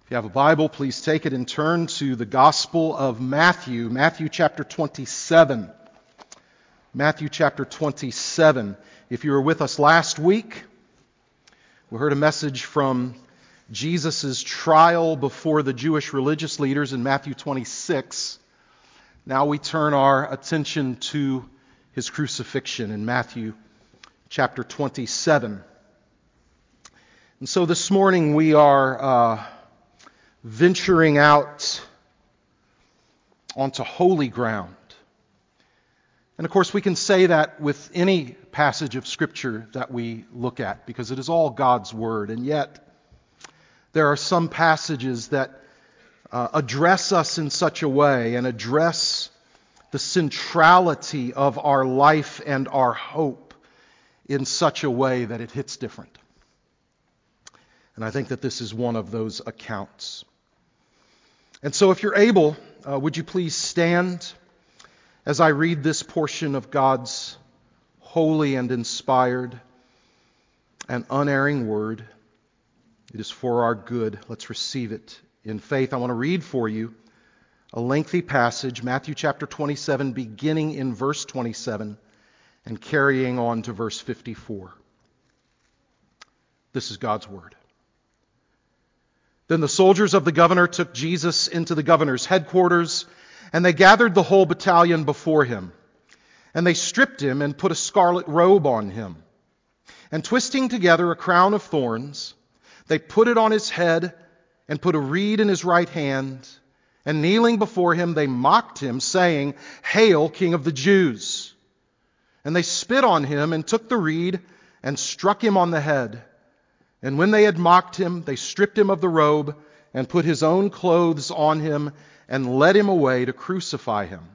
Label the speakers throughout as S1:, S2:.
S1: If you have a Bible, please take it and turn to the Gospel of Matthew, Matthew chapter 27. Matthew chapter 27. If you were with us last week, we heard a message from Jesus' trial before the Jewish religious leaders in Matthew 26. Now we turn our attention to his crucifixion in Matthew chapter 27. And so this morning we are venturing out onto holy ground. And of course we can say that with any passage of Scripture that we look at, because it is all God's Word. And yet there are some passages that address us in such a way and address the centrality of our life and our hope in such a way that it hits different. And I think that this is one of those accounts. And so if you're able, would you please stand as I read this portion of God's holy and inspired and unerring word. It is for our good. Let's receive it in faith. I want to read for you a lengthy passage, Matthew chapter 27, beginning in verse 27 and carrying on to verse 54. This is God's word. Then the soldiers of the governor took Jesus into the governor's headquarters, and they gathered the whole battalion before him. And they stripped him and put a scarlet robe on him. And twisting together a crown of thorns, they put it on his head and put a reed in his right hand. And kneeling before him, they mocked him, saying, "Hail, King of the Jews!" And they spit on him and took the reed and struck him on the head. And when they had mocked him, they stripped him of the robe and put his own clothes on him and led him away to crucify him.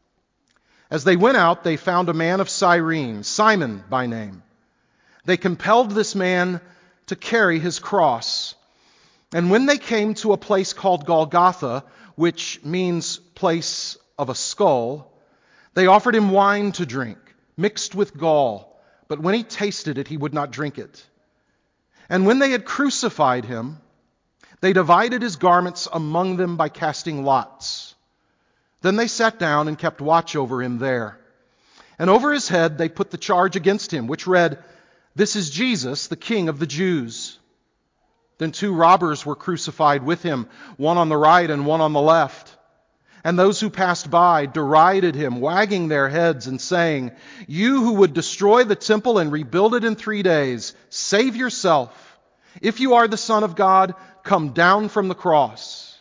S1: As they went out, they found a man of Cyrene, Simon by name. They compelled this man to carry his cross. And when they came to a place called Golgotha, which means place of a skull, they offered him wine to drink, mixed with gall. But when he tasted it, he would not drink it. And when they had crucified him, they divided his garments among them by casting lots. Then they sat down and kept watch over him there. And over his head they put the charge against him, which read, "This is Jesus, the King of the Jews." Then two robbers were crucified with him, one on the right and one on the left. And those who passed by derided him, wagging their heads and saying, "You who would destroy the temple and rebuild it in 3 days, save yourself. If you are the Son of God, come down from the cross."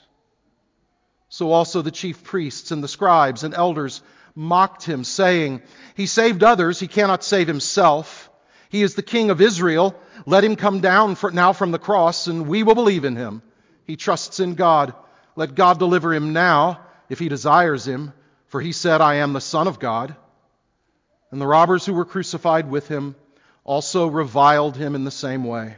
S1: So also the chief priests and the scribes and elders mocked him, saying, "He saved others, he cannot save himself. He is the King of Israel. Let him come down now from the cross, and we will believe in him. He trusts in God. Let God deliver him now, if he desires him, for he said, 'I am the Son of God.'" And the robbers who were crucified with him also reviled him in the same way.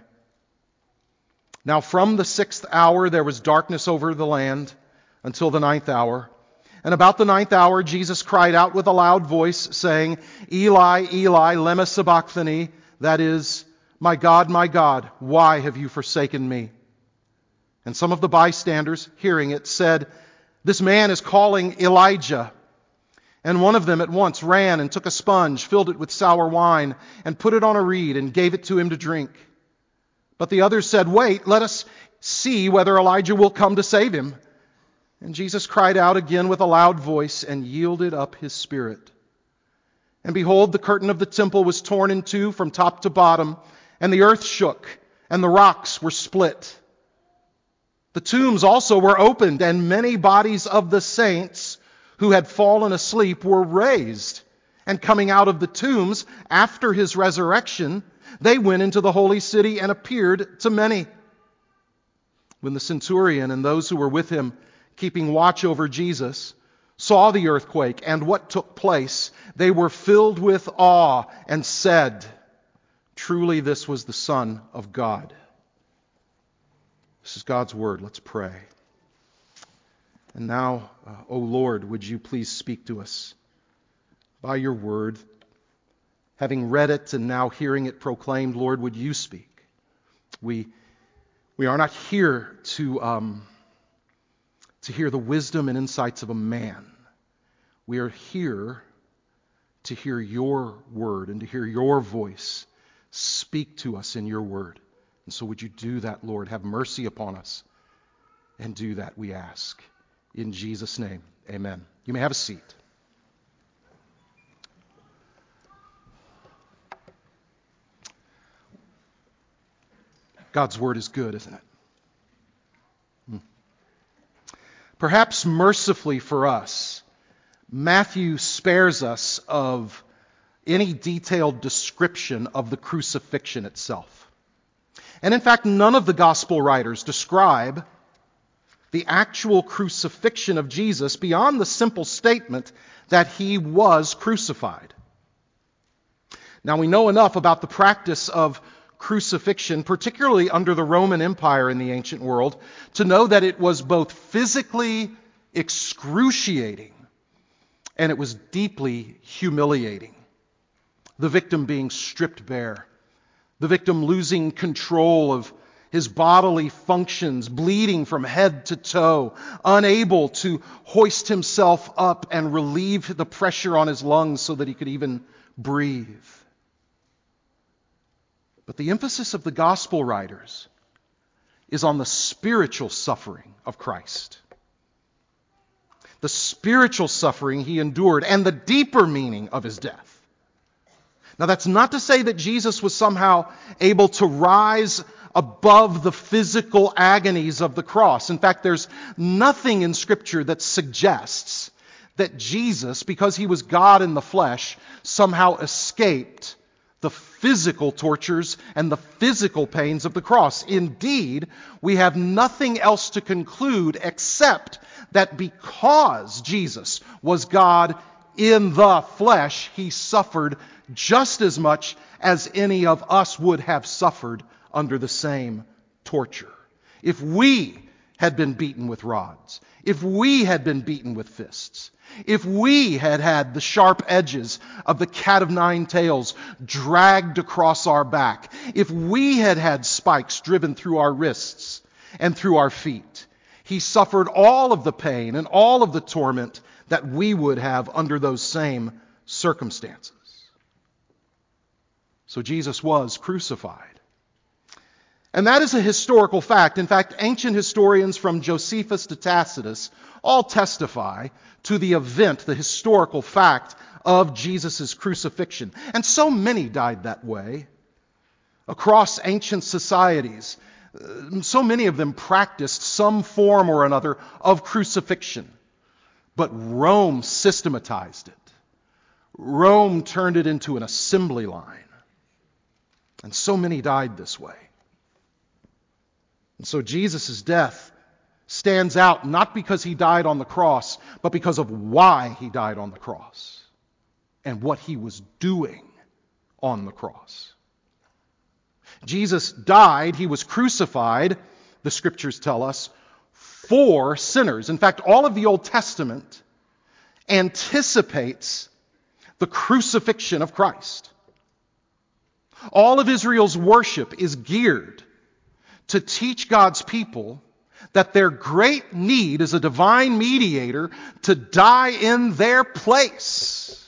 S1: Now from the 6th hour there was darkness over the land until the 9th hour. And about the 9th hour Jesus cried out with a loud voice, saying, "Eli, Eli, lema sabachthani," that is, my God, why have you forsaken me?" And some of the bystanders, hearing it, said, "This man is calling Elijah." And one of them at once ran and took a sponge, filled it with sour wine, and put it on a reed, and gave it to him to drink. But the others said, "Wait, let us see whether Elijah will come to save him." And Jesus cried out again with a loud voice, and yielded up his spirit. And behold, the curtain of the temple was torn in two from top to bottom, and the earth shook, and the rocks were split. The tombs also were opened, and many bodies of the saints who had fallen asleep were raised. And coming out of the tombs after his resurrection, they went into the holy city and appeared to many. When the centurion and those who were with him, keeping watch over Jesus, saw the earthquake and what took place, they were filled with awe and said, "Truly this was the Son of God." This is God's word. Let's pray. And now, O Lord, would you please speak to us by your word? Having read it and now hearing it proclaimed, Lord, would you speak? We We are not here to hear the wisdom and insights of a man. We are here to hear your word and to hear your voice speak to us in your word. And so would you do that, Lord? Have mercy upon us. And do that, we ask. In Jesus' name, amen. You may have a seat. God's word is good, isn't it? Perhaps mercifully for us, Matthew spares us of any detailed description of the crucifixion itself. And in fact, none of the gospel writers describe the actual crucifixion of Jesus beyond the simple statement that he was crucified. Now, we know enough about the practice of crucifixion, particularly under the Roman Empire in the ancient world, to know that it was both physically excruciating and it was deeply humiliating. The victim being stripped bare, the victim losing control of his bodily functions, bleeding from head to toe, unable to hoist himself up and relieve the pressure on his lungs so that he could even breathe. But the emphasis of the gospel writers is on the spiritual suffering of Christ. The spiritual suffering he endured and the deeper meaning of his death. Now, that's not to say that Jesus was somehow able to rise above the physical agonies of the cross. In fact, there's nothing in Scripture that suggests that Jesus, because he was God in the flesh, somehow escaped the physical tortures and the physical pains of the cross. Indeed, we have nothing else to conclude except that because Jesus was God in the flesh, he suffered just as much as any of us would have suffered under the same torture. If we had been beaten with rods, if we had been beaten with fists, if we had had the sharp edges of the cat of nine tails dragged across our back, if we had had spikes driven through our wrists and through our feet, he suffered all of the pain and all of the torment that we would have under those same circumstances. So Jesus was crucified. And that is a historical fact. In fact, ancient historians from Josephus to Tacitus all testify to the event, the historical fact of Jesus' crucifixion. And so many died that way across ancient societies. So many of them practiced some form or another of crucifixion. But Rome systematized it. Rome turned it into an assembly line. And so many died this way. And so Jesus' death stands out not because he died on the cross, but because of why he died on the cross and what he was doing on the cross. Jesus died, he was crucified, the Scriptures tell us, for sinners. In fact, all of the Old Testament anticipates the crucifixion of Christ. All of Israel's worship is geared to teach God's people that their great need is a divine mediator to die in their place.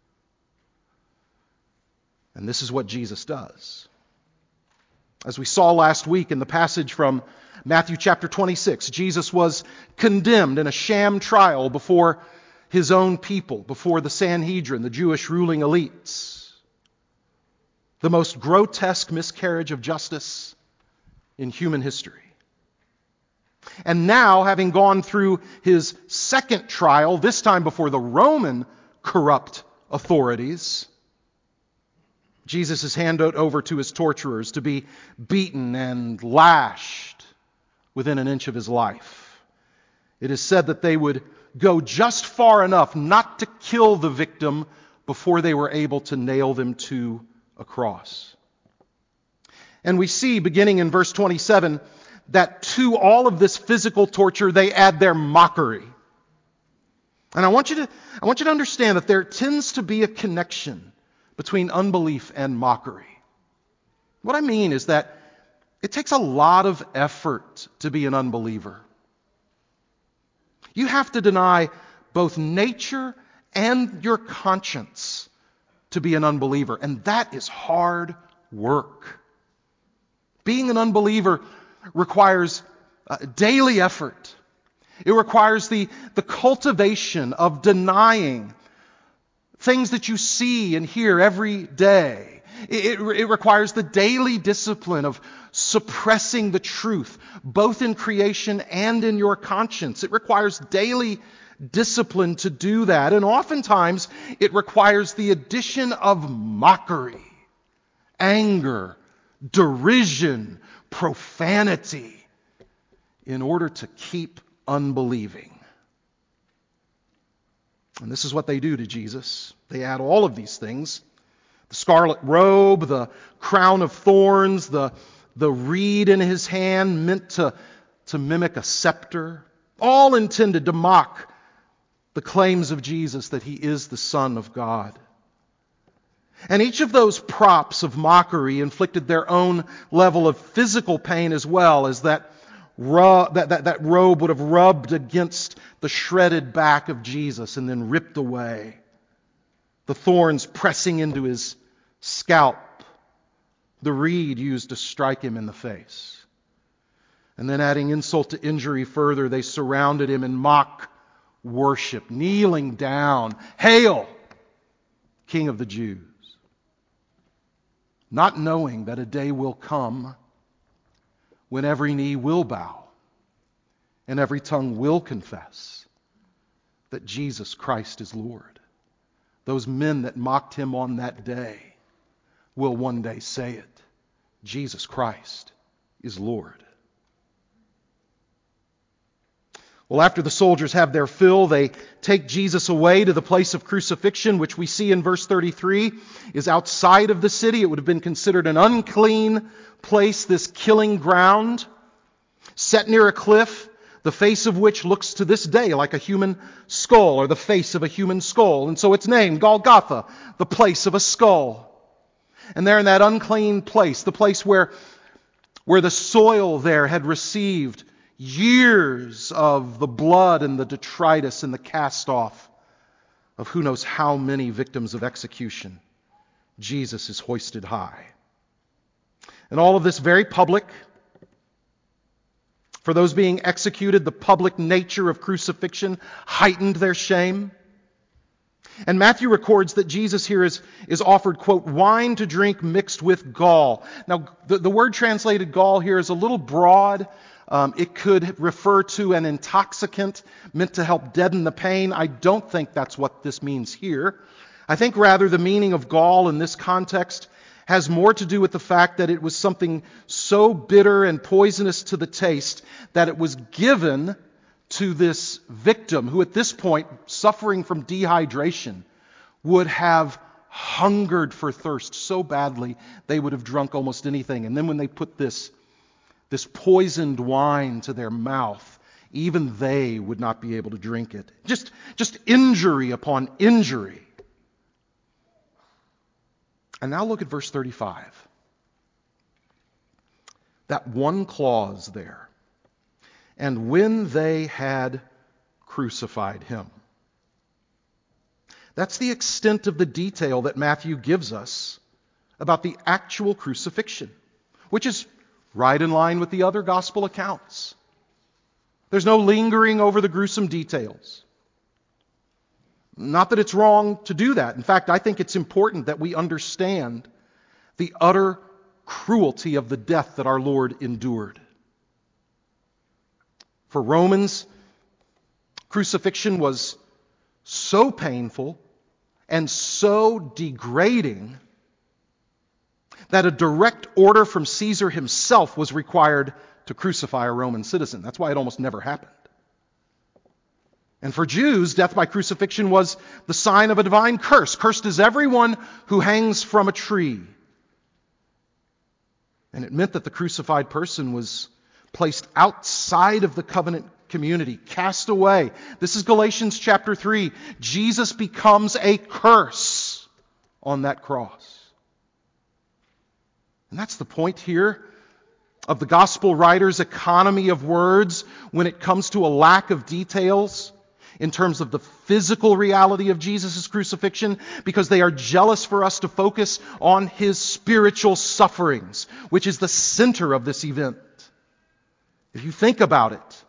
S1: And this is what Jesus does. As we saw last week in the passage from Matthew chapter 26, Jesus was condemned in a sham trial before his own people, before the Sanhedrin, the Jewish ruling elites. The most grotesque miscarriage of justice in human history. And now, having gone through his second trial, this time before the Roman corrupt authorities, Jesus is handed over to his torturers to be beaten and lashed within an inch of his life. It is said that they would go just far enough not to kill the victim before they were able to nail them to a cross. And we see, beginning in verse 27, that to all of this physical torture, they add their mockery. And I want you to understand that there tends to be a connection between unbelief and mockery. What I mean is that It takes a lot of effort to be an unbeliever. You have to deny both nature and your conscience to be an unbeliever, and that is hard work. Being an unbeliever requires daily effort. It requires the cultivation of denying things that you see and hear every day. It requires the daily discipline of suppressing the truth, both in creation and in your conscience. It requires daily discipline to do that. And oftentimes, it requires the addition of mockery, anger, derision, profanity, in order to keep unbelieving. And this is what they do to Jesus. They add all of these things: the scarlet robe, the crown of thorns, the reed in his hand meant to mimic a scepter, all intended to mock the claims of Jesus that he is the Son of God. And each of those props of mockery inflicted their own level of physical pain as well, as that robe would have rubbed against the shredded back of Jesus and then ripped away, the thorns pressing into his scalp, the reed used to strike him in the face. And then, adding insult to injury further, they surrounded him in mock worship, kneeling down, "Hail, King of the Jews," not knowing that a day will come when every knee will bow and every tongue will confess that Jesus Christ is Lord. Those men that mocked him on that day will one day say it. Jesus Christ is Lord. Well, after the soldiers have their fill, they take Jesus away to the place of crucifixion, which we see in verse 33 is outside of the city. It would have been considered an unclean place, this killing ground, set near a cliff, the face of which looks to this day like a human skull, or the face of a human skull. And so it's named Golgotha, the place of a skull. And there in that unclean place, the place where the soil there had received years of the blood and the detritus and the cast off of who knows how many victims of execution, Jesus is hoisted high. And all of this very public. For those being executed, the public nature of crucifixion heightened their shame. And Matthew records that Jesus here is offered, quote, wine to drink mixed with gall. Now, the word translated gall here is a little broad. It could refer to an intoxicant meant to help deaden the pain. I don't think that's what this means here. I think rather the meaning of gall in this context has more to do with the fact that it was something so bitter and poisonous to the taste that it was given to this victim who at this point, suffering from dehydration, would have hungered for thirst so badly they would have drunk almost anything. And then when they put this poisoned wine to their mouth, even they would not be able to drink it. Just injury upon injury. And now look at verse 35. That one clause there. And when they had crucified him. That's the extent of the detail that Matthew gives us about the actual crucifixion, which is right in line with the other gospel accounts. There's no lingering over the gruesome details. Not that it's wrong to do that. In fact, I think it's important that we understand the utter cruelty of the death that our Lord endured. For Romans, crucifixion was so painful and so degrading that a direct order from Caesar himself was required to crucify a Roman citizen. That's why it almost never happened. And for Jews, death by crucifixion was the sign of a divine curse. Cursed is everyone who hangs from a tree. And it meant that the crucified person was placed outside of the covenant community, cast away. This is Galatians chapter 3. Jesus becomes a curse on that cross. And that's the point here of the gospel writers' economy of words when it comes to a lack of details in terms of the physical reality of Jesus' crucifixion, because they are jealous for us to focus on his spiritual sufferings, which is the center of this event. If you think about it,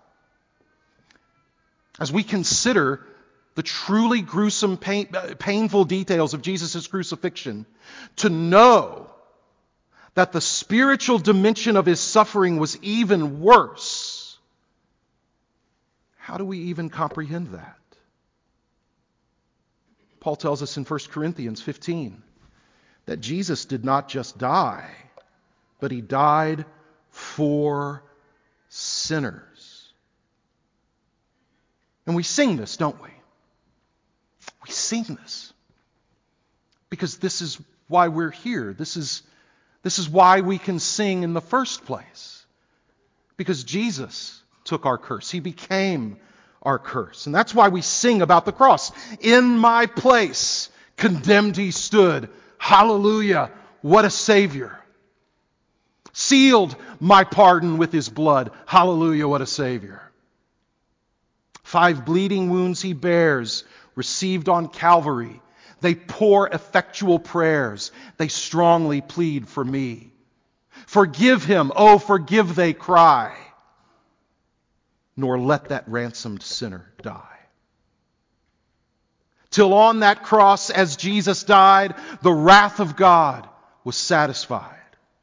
S1: as we consider the truly gruesome, painful details of Jesus' crucifixion, to know that the spiritual dimension of his suffering was even worse, how do we even comprehend that? Paul tells us in 1 Corinthians 15 that Jesus did not just die, but he died for sinners. And we sing this, don't we? We sing this because this is why we're here. This is why we can sing in the first place. Because Jesus took our curse. He became our curse. And that's why we sing about the cross. In my place, condemned he stood. Hallelujah. What a Savior. Sealed my pardon with his blood. Hallelujah. What a Savior. 5 bleeding wounds he bears, received on Calvary. They pour effectual prayers. They strongly plead for me. Forgive him, oh forgive, they cry. Nor let that ransomed sinner die. Till on that cross, as Jesus died, the wrath of God was satisfied.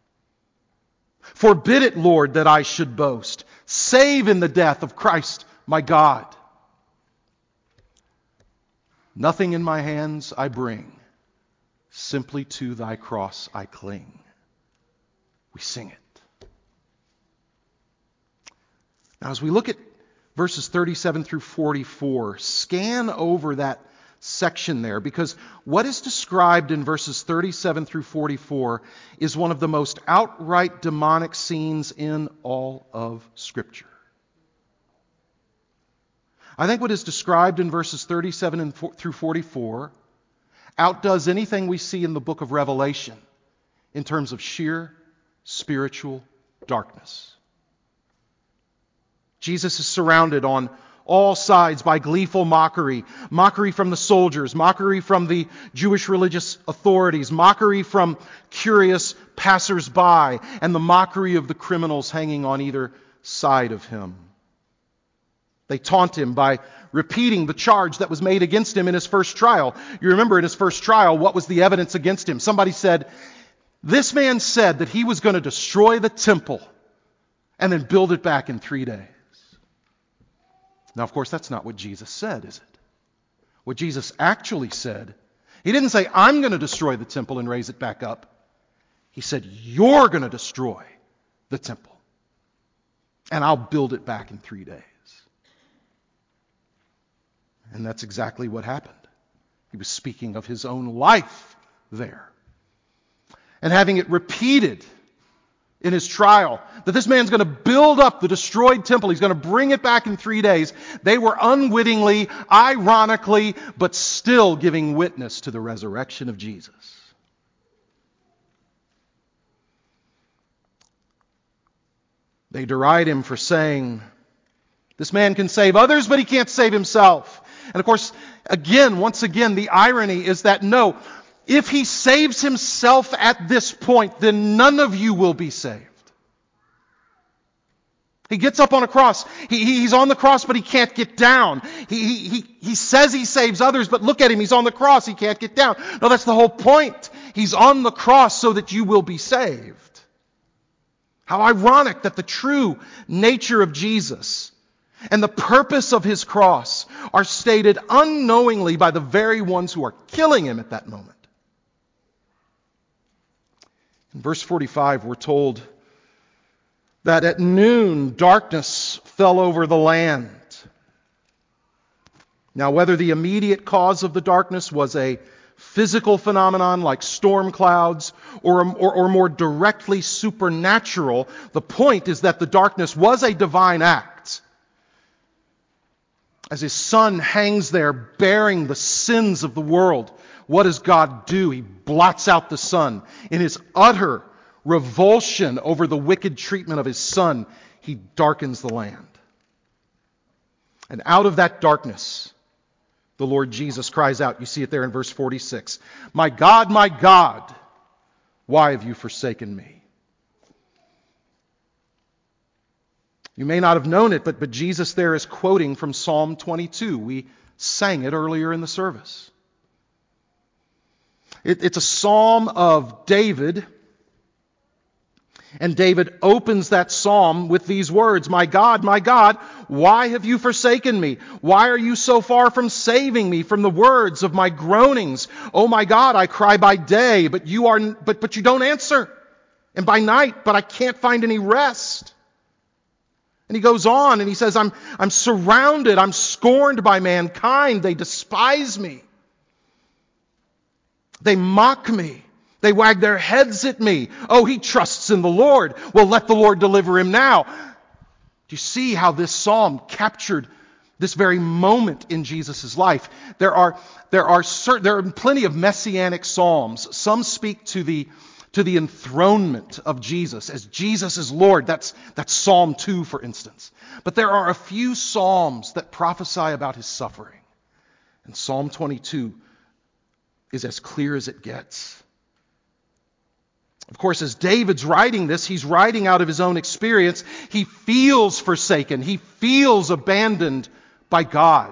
S1: Forbid it, Lord, that I should boast, save in the death of Christ my God. Nothing in my hands I bring, simply to thy cross I cling. We sing it. Now, as we look at verses 37 through 44, scan over that section there, because what is described in verses 37 through 44 is one of the most outright demonic scenes in all of Scripture. I think what is described in verses 37 through 44 outdoes anything we see in the book of Revelation in terms of sheer spiritual darkness. Jesus is surrounded on all sides by gleeful mockery. Mockery from the soldiers, mockery from the Jewish religious authorities, mockery from curious passers-by, and the mockery of the criminals hanging on either side of him. They taunt him by repeating the charge that was made against him in his first trial. You remember in his first trial, what was the evidence against him? Somebody said, this man said that he was going to destroy the temple and then build it back in 3 days. Now, of course, that's not what Jesus said, is it? What Jesus actually said, he didn't say, I'm going to destroy the temple and raise it back up. He said, you're going to destroy the temple and I'll build it back in 3 days. And that's exactly what happened. He was speaking of his own life there. And having it repeated in his trial, that this man's going to build up the destroyed temple, he's going to bring it back in 3 days, they were unwittingly, ironically, but still giving witness to the resurrection of Jesus. They deride him for saying, this man can save others, but he can't save himself. And of course, once again, the irony is that no, if he saves himself at this point, then none of you will be saved. He gets up on a cross. He's on the cross, but he can't get down. He says he saves others, but look at him. He's on the cross. He can't get down. No, that's the whole point. He's on the cross so that you will be saved. How ironic that the true nature of Jesus and the purpose of his cross are stated unknowingly by the very ones who are killing him at that moment. In verse 45, we're told that at noon darkness fell over the land. Now, whether the immediate cause of the darkness was a physical phenomenon like storm clouds or more directly supernatural, the point is that the darkness was a divine act. As his son hangs there bearing the sins of the world, what does God do? He blots out the sun in his utter revulsion over the wicked treatment of his son, he darkens the land. And out of that darkness, the Lord Jesus cries out. You see it there in verse 46. My God, why have you forsaken me? You may not have known it, but Jesus there is quoting from Psalm 22. We sang it earlier in the service. It's a psalm of David. And David opens that psalm with these words, my God, why have you forsaken me? Why are you so far from saving me from the words of my groanings? Oh my God, I cry by day, but you don't answer. And by night, but I can't find any rest. And he goes on and he says, I'm surrounded, I'm scorned by mankind. They despise me. They mock me. They wag their heads at me. Oh, he trusts in the Lord. Well, let the Lord deliver him now. Do you see how this psalm captured this very moment in Jesus' life? There are plenty of messianic psalms. Some speak to the enthronement of Jesus as Jesus is Lord. That's Psalm 2, for instance. But there are a few psalms that prophesy about his suffering. And Psalm 22 is as clear as it gets. Of course, as David's writing this, he's writing out of his own experience. He feels forsaken. He feels abandoned by God.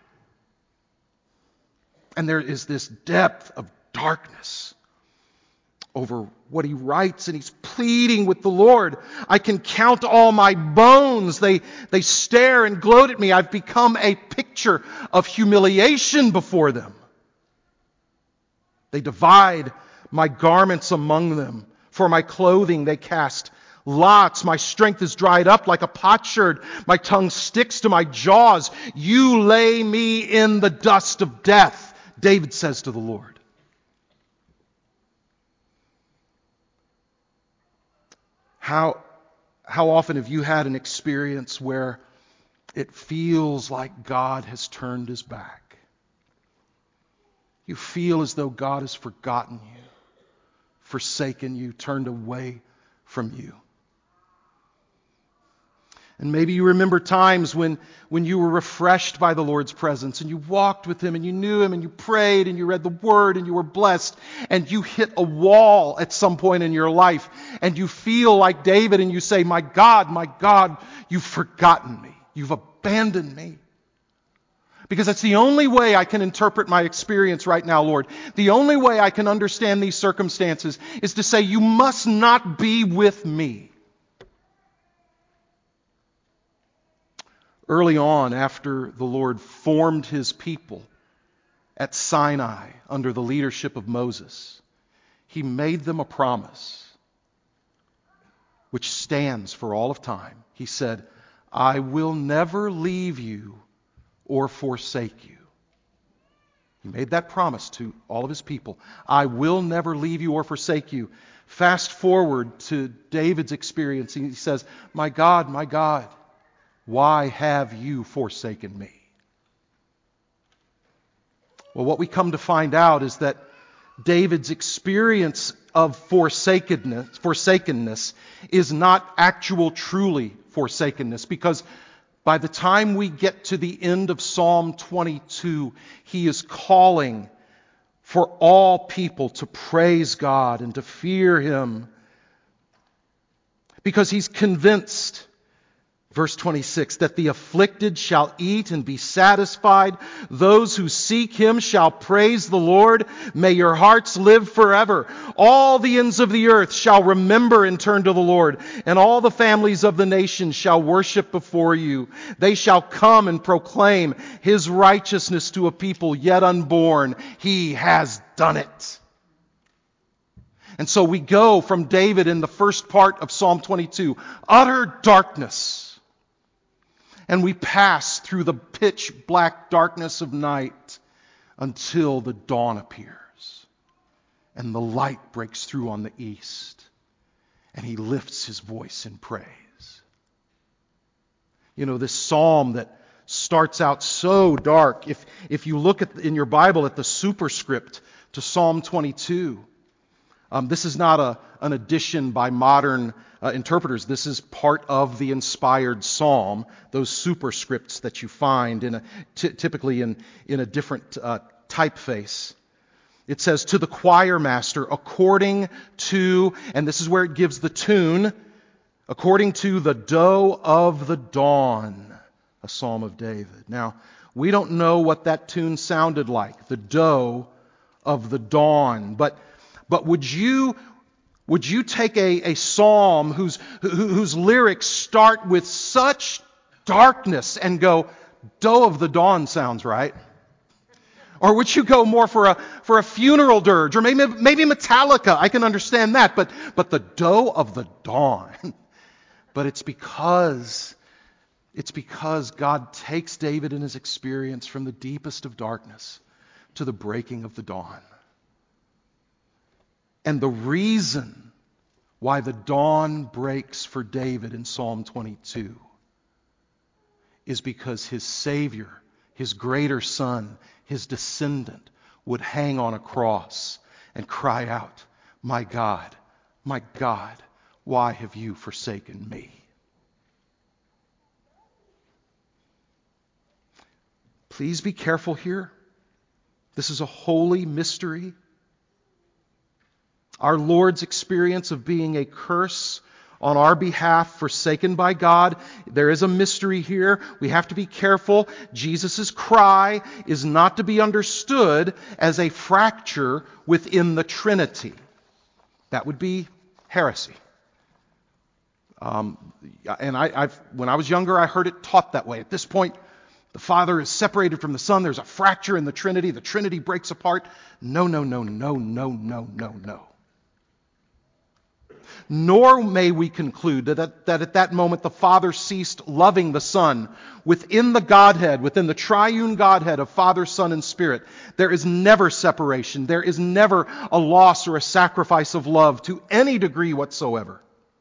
S1: And there is this depth of darkness over what he writes, and he's pleading with the Lord. I can count all my bones. They stare and gloat at me. I've become a picture of humiliation before them. They divide my garments among them. For my clothing they cast lots. My strength is dried up like a potsherd. My tongue sticks to my jaws. You lay me in the dust of death, David says to the Lord. How often have you had an experience where it feels like God has turned his back? You feel as though God has forgotten you, forsaken you, turned away from you. And maybe you remember times when you were refreshed by the Lord's presence and you walked with him and you knew him and you prayed and you read the Word and you were blessed, and you hit a wall at some point in your life and you feel like David and you say, my God, you've forgotten me. You've abandoned me. Because that's the only way I can interpret my experience right now, Lord. The only way I can understand these circumstances is to say, you must not be with me. Early on, after the Lord formed his people at Sinai under the leadership of Moses, he made them a promise which stands for all of time. He said, I will never leave you or forsake you. He made that promise to all of his people. I will never leave you or forsake you. Fast forward to David's experience. He says, my God, why have you forsaken me? Well, what we come to find out is that David's experience of forsakenness is not actual truly forsakenness, because by the time we get to the end of Psalm 22, he is calling for all people to praise God and to fear him, because he's convinced, verse 26, that the afflicted shall eat and be satisfied. Those who seek him shall praise the Lord. May your hearts live forever. All the ends of the earth shall remember and turn to the Lord, and all the families of the nations shall worship before you. They shall come and proclaim his righteousness to a people yet unborn. He has done it. And so we go from David in the first part of Psalm 22, utter darkness, and we pass through the pitch black darkness of night until the dawn appears and the light breaks through on the east, and he lifts his voice in praise. You know, this psalm that starts out so dark, if you look in your Bible at the superscript to Psalm 22, this is not an addition by modern interpreters. This is part of the inspired psalm, those superscripts that you find typically in a different typeface. It says, to the choir master, according to, and this is where it gives the tune, according to the doe of the dawn, a psalm of David. Now, we don't know what that tune sounded like, the doe of the dawn. But would you take a psalm whose lyrics start with such darkness and go, doe of the dawn sounds right? Or would you go more for a funeral dirge, or maybe Metallica? I can understand that, but the doe of the dawn. But it's because God takes David in his experience from the deepest of darkness to the breaking of the dawn. And the reason why the dawn breaks for David in Psalm 22 is because his Savior, his greater Son, his descendant, would hang on a cross and cry out, my God, why have you forsaken me? Please be careful here. This is a holy mystery. Our Lord's experience of being a curse on our behalf, forsaken by God. There is a mystery here. We have to be careful. Jesus' cry is not to be understood as a fracture within the Trinity. That would be heresy. And when I was younger, I heard it taught that way. At this point, the Father is separated from the Son. There's a fracture in the Trinity. The Trinity breaks apart. No. Nor may we conclude that at that moment the Father ceased loving the Son. Within the Godhead, within the triune Godhead of Father, Son, and Spirit, there is never separation. There is never a loss or a sacrifice of love to any degree whatsoever.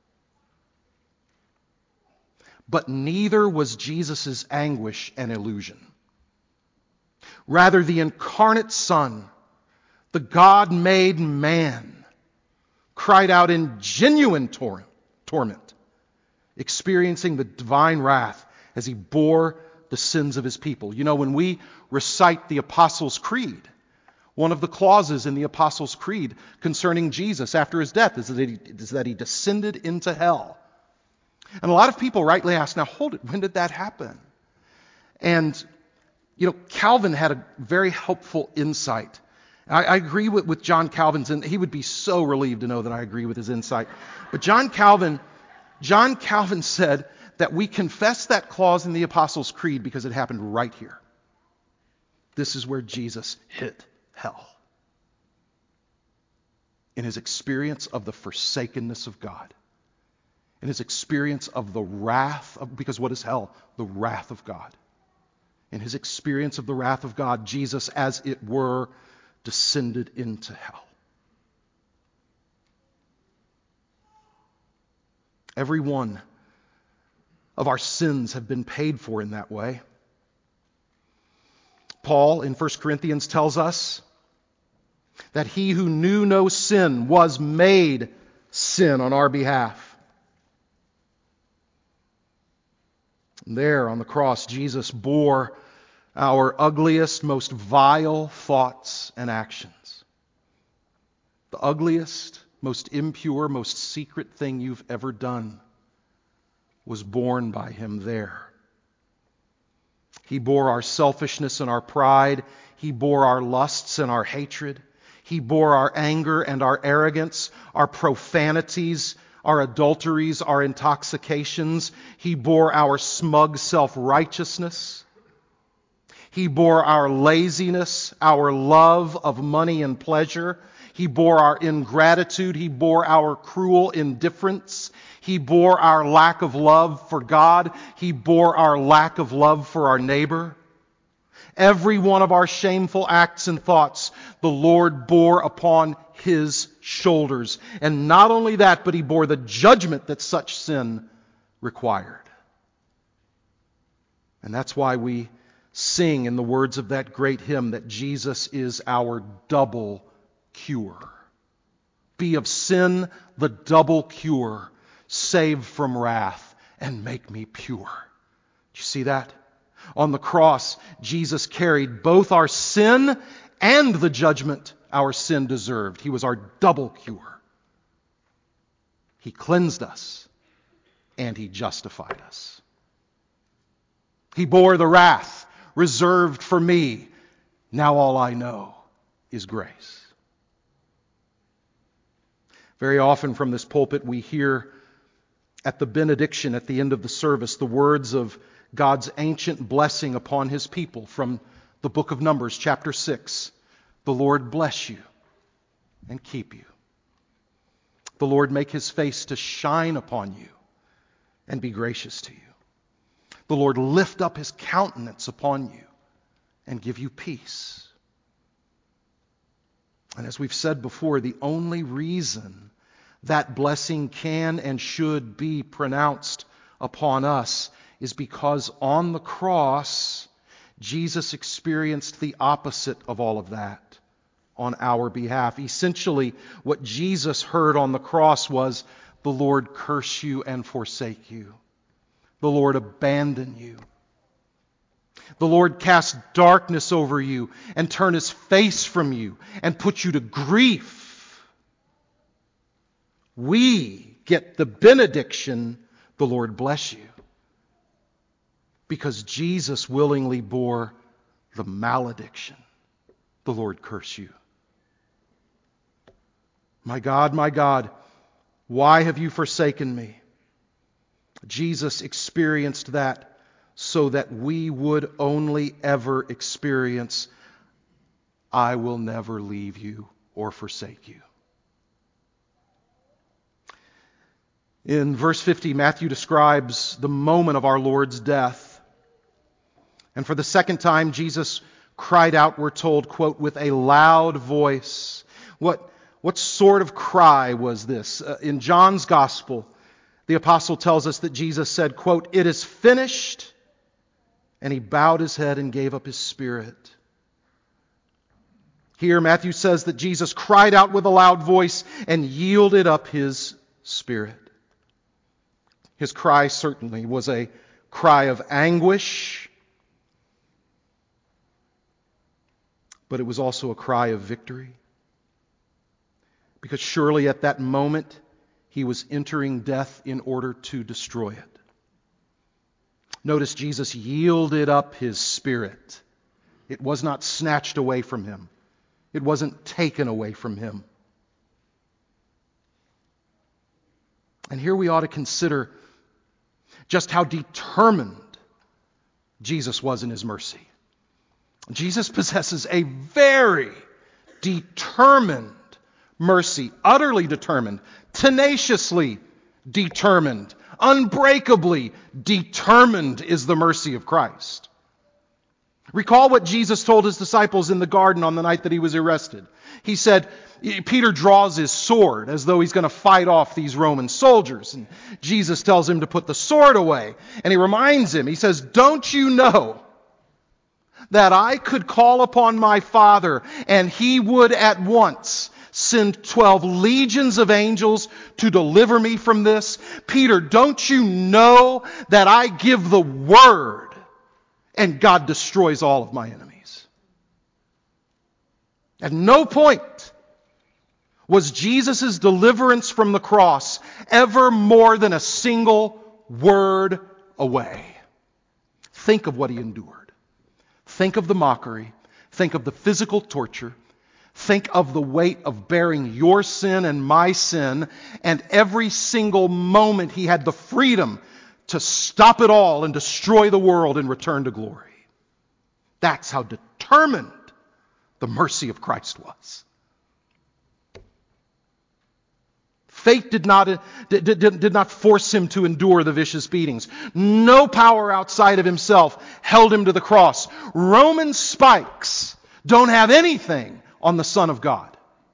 S1: But neither was Jesus' anguish an illusion. Rather, the incarnate Son, the God-made man, cried out in genuine torment, experiencing the divine wrath as he bore the sins of his people. You know, when we recite the Apostles' Creed, one of the clauses in the Apostles' Creed concerning Jesus after his death is that he descended into hell. And a lot of people rightly ask, now hold it, when did that happen? And, Calvin had a very helpful insight. I agree with John Calvin's, and he would be so relieved to know that I agree with his insight. But John Calvin said that we confess that clause in the Apostles' Creed because it happened right here. This is where Jesus hit hell. In his experience of the forsakenness of God. In his experience of the wrath of, because what is hell? The wrath of God. In his experience of the wrath of God, Jesus, as it were, descended into hell. Every one of our sins have been paid for in that way. Paul in 1 Corinthians tells us that he who knew no sin was made sin on our behalf. And there on the cross, Jesus bore our ugliest, most vile thoughts and actions. The ugliest, most impure, most secret thing you've ever done was borne by him there. He bore our selfishness and our pride. He bore our lusts and our hatred. He bore our anger and our arrogance, our profanities, our adulteries, our intoxications. He bore our smug self-righteousness. He bore our laziness, our love of money and pleasure. He bore our ingratitude. He bore our cruel indifference. He bore our lack of love for God. He bore our lack of love for our neighbor. Every one of our shameful acts and thoughts, the Lord bore upon his shoulders. And not only that, but he bore the judgment that such sin required. And that's why we sing in the words of that great hymn that Jesus is our double cure. be of sin the double cure, save from wrath, and make me pure. Do you see that? On the cross, Jesus carried both our sin and the judgment our sin deserved. He was our double cure. He cleansed us and He justified us. He bore the wrath reserved for me. Now all I know is grace. Very often from this pulpit we hear at the benediction at the end of the service the words of God's ancient blessing upon His people from the book of Numbers, chapter 6. The Lord bless you and keep you. The Lord make His face to shine upon you and be gracious to you. The Lord lift up His countenance upon you and give you peace. And as we've said before, the only reason that blessing can and should be pronounced upon us is because on the cross, Jesus experienced the opposite of all of that on our behalf. Essentially, what Jesus heard on the cross was, the Lord curse you and forsake you. The Lord abandon you. The Lord cast darkness over you and turn His face from you and put you to grief. We get the benediction, the Lord bless you, because Jesus willingly bore the malediction, the Lord curse you. My God, why have you forsaken me? Jesus experienced that so that we would only ever experience, I will never leave you or forsake you. In verse 50, Matthew describes the moment of our Lord's death. And for the second time, Jesus cried out, we're told, quote, with a loud voice. What sort of cry was this? In John's Gospel, the apostle tells us that Jesus said, quote, it is finished. And He bowed His head and gave up His spirit. Here, Matthew says that Jesus cried out with a loud voice and yielded up His spirit. His cry certainly was a cry of anguish, but it was also a cry of victory. Because surely at that moment, He was entering death in order to destroy it. Notice Jesus yielded up His spirit. It was not snatched away from Him. It wasn't taken away from Him. And here we ought to consider just how determined Jesus was in His mercy. Jesus possesses a very determined mercy, utterly determined, tenaciously determined, unbreakably determined is the mercy of Christ. Recall what Jesus told His disciples in the garden on the night that He was arrested. He said, Peter draws his sword as though he's going to fight off these Roman soldiers. And Jesus tells him to put the sword away. And He reminds him, He says, don't you know that I could call upon my Father and He would at once send 12 legions of angels to deliver me from this? Peter, don't you know that I give the word and God destroys all of my enemies? At no point was Jesus' deliverance from the cross ever more than a single word away. Think of what He endured. Think of the mockery. Think of the physical torture. Think of the weight of bearing your sin and my sin, and every single moment He had the freedom to stop it all and destroy the world and return to glory. That's how determined the mercy of Christ was. Fate did not force Him to endure the vicious beatings. No power outside of Himself held Him to the cross. Roman spikes don't have anything on the Son of God.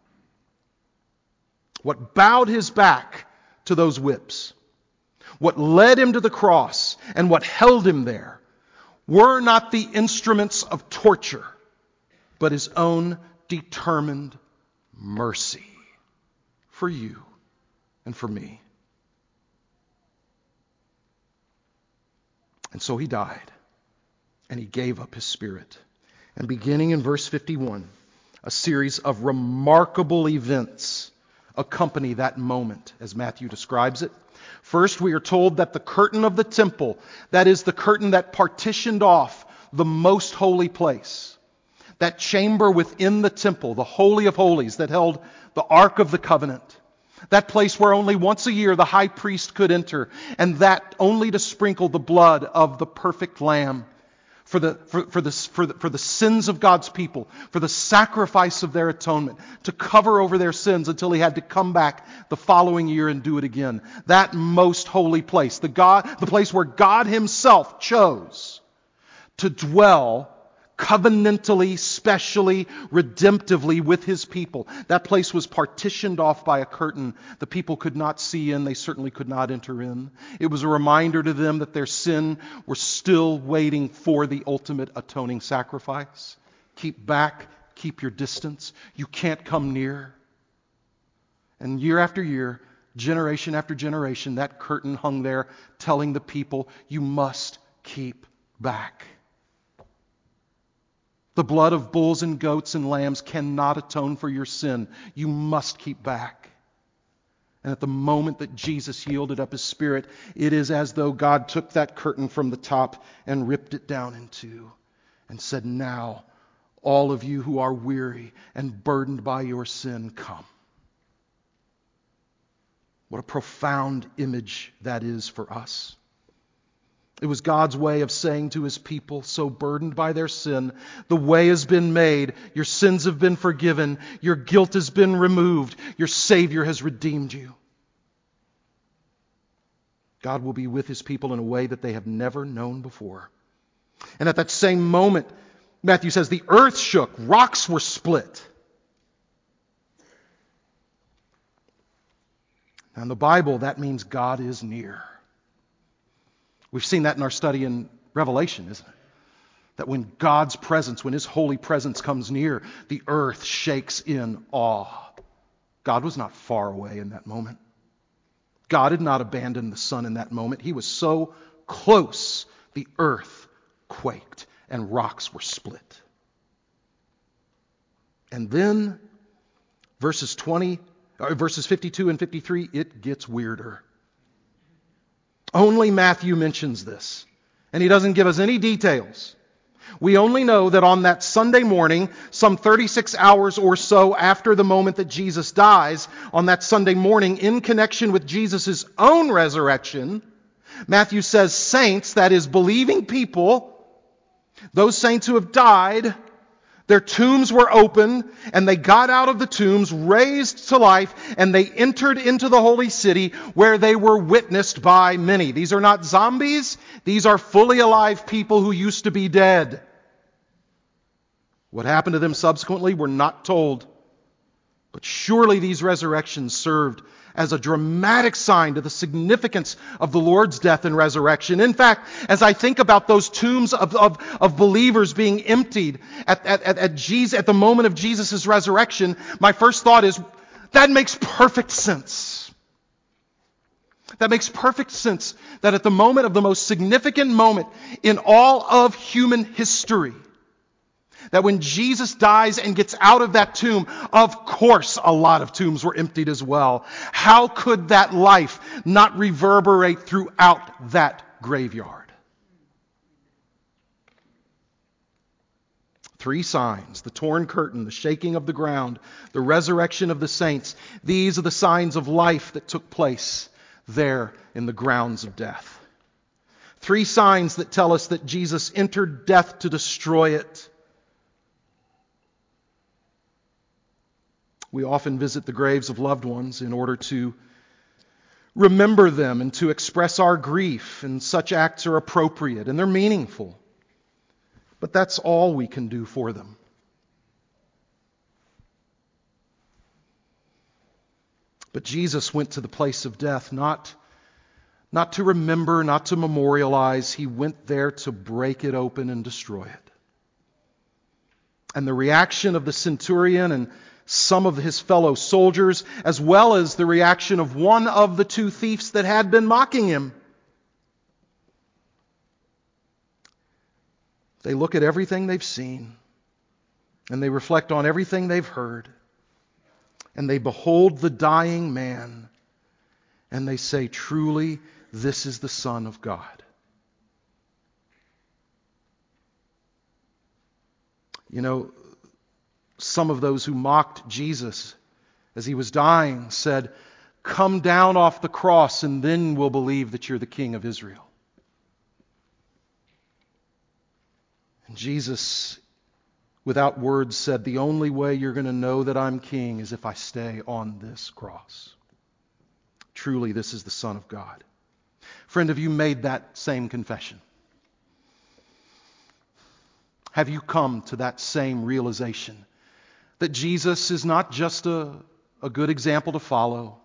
S1: What bowed His back to those whips, what led Him to the cross, and what held Him there were not the instruments of torture, but His own determined mercy for you and for me. And so he died, and he gave up his spirit. And beginning in verse 51, a series of remarkable events accompany that moment, as Matthew describes it. First, we are told that the curtain of the temple, that is the curtain that partitioned off the most holy place, that chamber within the temple, the Holy of Holies that held the Ark of the Covenant, that place where only once a year the high priest could enter, and that only to sprinkle the blood of the perfect Lamb for the sins of God's people, for the sacrifice of their atonement, to cover over their sins until he had to come back the following year and do it again. That most holy place, the place where God himself chose to dwell covenantally, specially, redemptively with his people. That place was partitioned off by a curtain. The people could not see in. They certainly could not enter in. It was a reminder to them that their sin was still waiting for the ultimate atoning sacrifice. Keep back. Keep your distance. You can't come near. And year after year, generation after generation, that curtain hung there telling the people, you must keep back. The blood of bulls and goats and lambs cannot atone for your sin. You must keep back. And at the moment that Jesus yielded up his spirit, it is as though God took that curtain from the top and ripped it down in two and said, now, all of you who are weary and burdened by your sin, come. What a profound image that is for us. It was God's way of saying to his people, so burdened by their sin, the way has been made, your sins have been forgiven, your guilt has been removed, your Savior has redeemed you. God will be with his people in a way that they have never known before. And at that same moment, Matthew says, the earth shook, rocks were split. Now in the Bible, that means God is near. We've seen that in our study in Revelation, isn't it? That when God's presence, when his holy presence comes near, the earth shakes in awe. God was not far away in that moment. God had not abandoned the Son in that moment. He was so close, the earth quaked and rocks were split. And then verses 52 and 53, it gets weirder. Only Matthew mentions this, and he doesn't give us any details. We only know that on that Sunday morning, some 36 hours or so after the moment that Jesus dies, on that Sunday morning, in connection with Jesus' own resurrection, Matthew says saints, that is believing people, those saints who have died, their tombs were open, and they got out of the tombs, raised to life, and they entered into the holy city where they were witnessed by many. These are not zombies. These are fully alive people who used to be dead. What happened to them subsequently, we're not told. But surely these resurrections served as a dramatic sign to the significance of the Lord's death and resurrection. In fact, as I think about those tombs of believers being emptied at the moment of Jesus' resurrection, my first thought is, that makes perfect sense. That makes perfect sense that at the moment of the most significant moment in all of human history, that when Jesus dies and gets out of that tomb, of course a lot of tombs were emptied as well. How could that life not reverberate throughout that graveyard? Three signs: the torn curtain, the shaking of the ground, the resurrection of the saints. These are the signs of life that took place there in the grounds of death. Three signs that tell us that Jesus entered death to destroy it. We often visit the graves of loved ones in order to remember them and to express our grief, and such acts are appropriate and they're meaningful. But that's all we can do for them. But Jesus went to the place of death not to remember, not to memorialize. He went there to break it open and destroy it. And the reaction of the centurion and some of his fellow soldiers, as well as the reaction of one of the two thieves that had been mocking him. They look at everything they've seen, and they reflect on everything they've heard, and they behold the dying man, and they say, truly, this is the Son of God. You know, some of those who mocked Jesus as he was dying said, come down off the cross and then we'll believe that you're the King of Israel. And Jesus, without words, said, the only way you're going to know that I'm king is if I stay on this cross. Truly, this is the Son of God. Friend, have you made that same confession? Have you come to that same realization that Jesus is not just a good example to follow?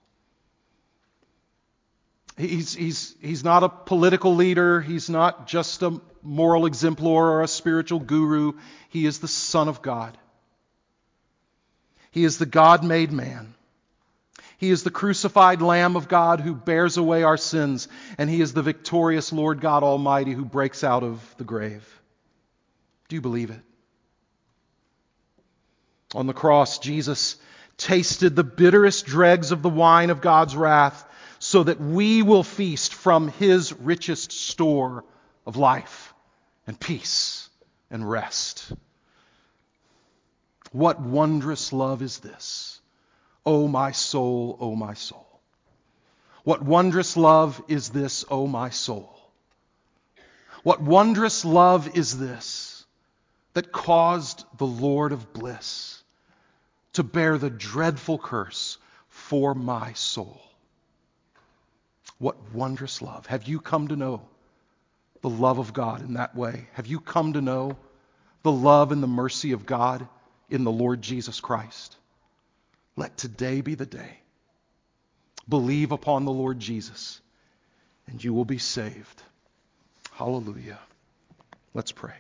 S1: He's not a political leader. He's not just a moral exemplar or a spiritual guru. He is the Son of God. He is the God-made man. He is the crucified Lamb of God who bears away our sins. And He is the victorious Lord God Almighty who breaks out of the grave. Do you believe it? On the cross, Jesus tasted the bitterest dregs of the wine of God's wrath so that we will feast from His richest store of life and peace and rest. What wondrous love is this? O my soul, O my soul. What wondrous love is this, O my soul? What wondrous love is this that caused the Lord of bliss to bear the dreadful curse for my soul? What wondrous love. Have you come to know the love of God in that way? Have you come to know the love and the mercy of God in the Lord Jesus Christ? Let today be the day. Believe upon the Lord Jesus, and you will be saved. Hallelujah. Let's pray.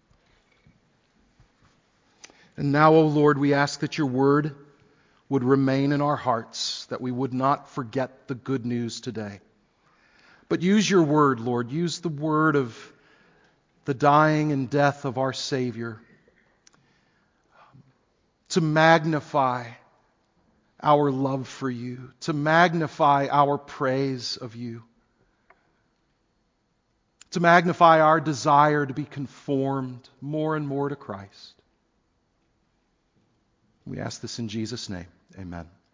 S1: And now, O Lord, we ask that your word would remain in our hearts, that we would not forget the good news today. But use your word, Lord. Use the word of the dying and death of our Savior to magnify our love for you, to magnify our praise of you, to magnify our desire to be conformed more and more to Christ. We ask this in Jesus' name. Amen.